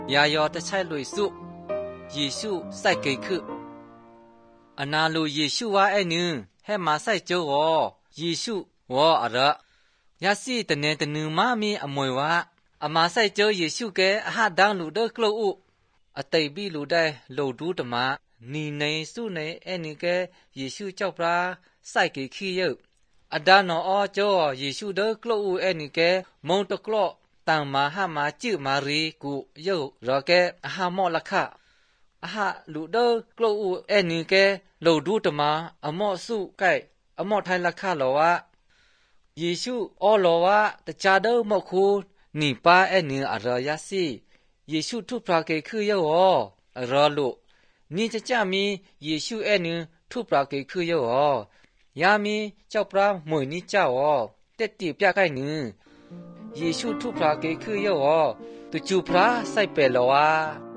ยายอตะใช้ลุยสุเยซูใส่เกยคืออนาลูเยซูว่าไอ้นึงให้มาใส่เจ้าวอเยซูวออะระยาสีตะเนตะนึมามีอมวยว่าอามาใส่เจ้าเยซูแกอาหาดังลูเดอกลัวอุအတိတ်ပြီးလူတဲ့လူဒူးတမနီနေစုနေအဲ့နီကယေရှုကြောက်ပရာစိုက်ကေခီယအဒါနောအောကျော်ယေရှုဒကလောအဲ့နီကမုံတကလော့တန်မာဟမာကျူမာရီကုယုရောကဲအဟာမောလခအဟာလူဒကလောအဲ့နီကလူဒူးတမအမော့စုကဲအမော့ထိုင်လခလောဝယေရှုအောလောဝတကြတော့မော့ခုနီပါအဲ့နီအရယာစီယေရှုထုပရာကေခရယောအရလို့နိကြကြမီယေရှုအဲ့နထုပရာကေခရယောယာမီကြောက်ပရာမွေနိကြောတက်တိပြကိုင်နယေရှုထုပရာကေခရယောတူချူပရာစိုက်ပဲလောဝါ